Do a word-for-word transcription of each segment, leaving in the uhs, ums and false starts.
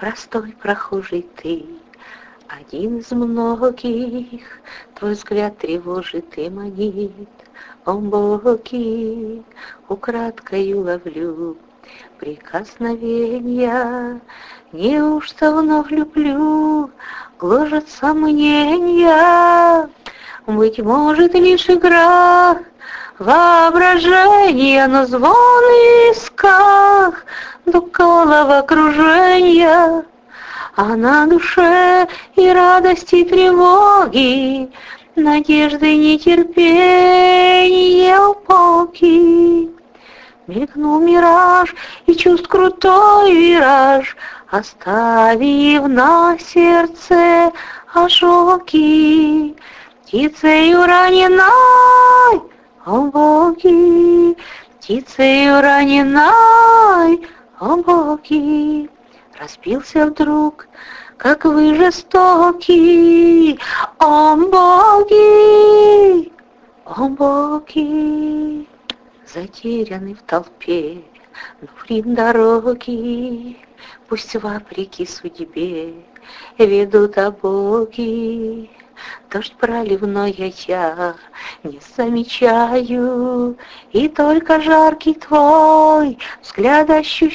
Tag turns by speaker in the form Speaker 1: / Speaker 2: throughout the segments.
Speaker 1: простой прохожий ты, один из многих, твой взгляд тревожит и манит. О, боги, украдкою ловлю прикосновенья, неужто вновь люблю, гложет сомнения. Быть может, лишь игра воображения, но звон в висках до головокружения, а на душе и радости, и тревоги, надежды, нетерпения, упоки. Мелькнул мираж и чувств крутой вираж, оставив на сердце ожоги. Птицею раненой, о боги, птицею раненой, о боги, разбился вдруг, как вы жестоки, о боги, о боги. Затерянный в толпе, дурим дороги, пусть вопреки судьбе ведут обоги. Дождь проливной я не замечаю, и только жаркий твой взгляд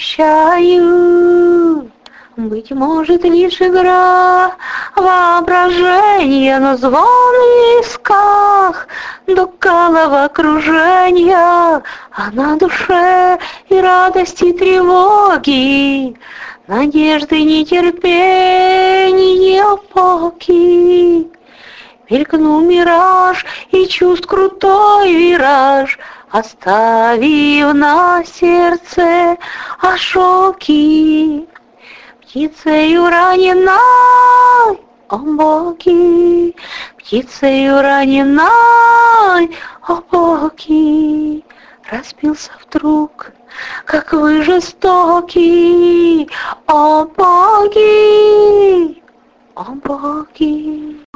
Speaker 1: ощущаю. Быть может, лишь игра воображения, но звон в висках до головокружения, а на душе и радости, и тревоги, надежды, нетерпения, упоки. Мелькнул мираж и чувств крутой вираж, оставив на сердце ожоги. Птицею раненой, о боги, птицею раненой, о боги, разбился вдруг, как вы жестоки, о боги, о боги.